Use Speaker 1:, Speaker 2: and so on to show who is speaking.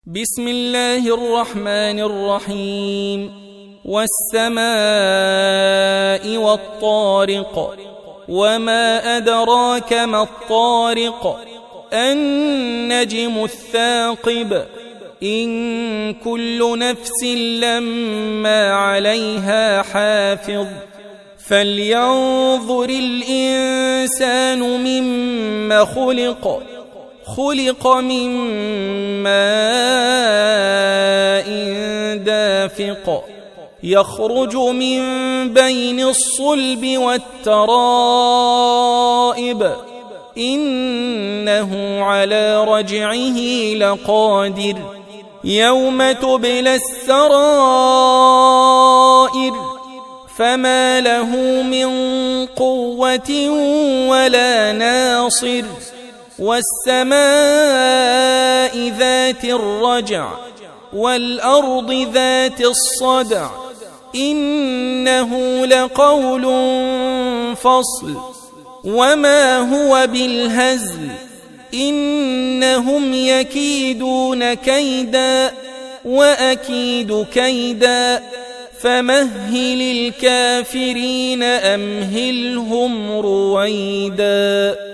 Speaker 1: بسم الله الرحمن الرحيم. والسماء والطارق، وما أدراك ما الطارق، النجم الثاقب، إن كل نفس لما عليها حافظ، فلينظر الإنسان مما خلق، خلق من ماء دافق، يخرج من بين الصلب والترائب، إنه على رجعه لقادر، يوم تبلى السرائر، فما له من قوة ولا ناصر، والسماء ذات الرجع، والأرض ذات الصدع، إنه لقول فصل، وما هو بالهزل، إنهم يكيدون كيدا وأكيد كيدا، فمهل الكافرين أمهلهم رويدا.